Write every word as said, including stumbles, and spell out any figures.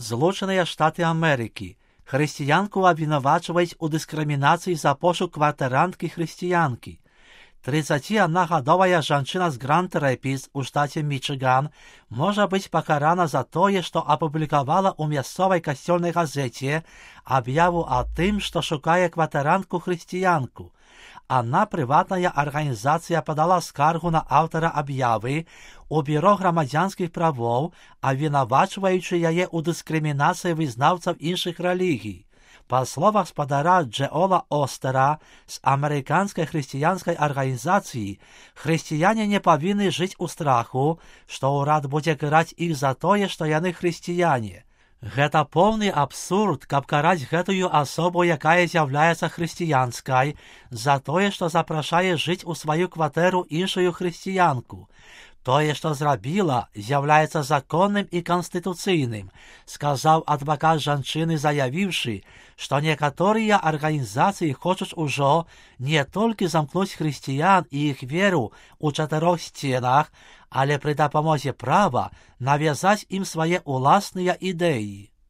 Злученыя Штаты Америки. Християнку обвинувачивают у дискриминации за пошук квартирантки-християнки. тридцатиоднагадовая жанчына з Гранд Рэпідс у штаце Мічыган можа быць пакарана за тое, што апублікавала ў мясцовай касцёльнай газеце аб'яву о тым, што шукае кватарантку-хрысціянку. Адна прыватная арганізацыя падала скаргу на аўтара аб'явы у бюро грамадзянскіх правоў, абвінавачваючы яе ў дыскрымінацыі вызнаўцаў іншых рэлігій. По словах спадара Джеола Остера з амерыканскай хрысціянскай арганізацыі, хрысціяне не павінны жыць у страху, што ўрад будзе караць іх за тое, што яны хрысціяне. Гэта поўны абсурд, каб караць гэтую асобу, якая з'яўляецца хрысціянскай, за тое, што запрашае жыць у сваю кватэру іншую хрысціянку. Тое, што зрабіла, з'яўляецца законным і канстытуцыйным, сказаў адвакат жанчыны, заявіўшы, што некаторыя арганізацыі хочуць ужо не толькі замкнуць хрысціян і іх веру ў чатырох сценах, але пры дапамозе права навязаць ім свае ўласныя ідэі.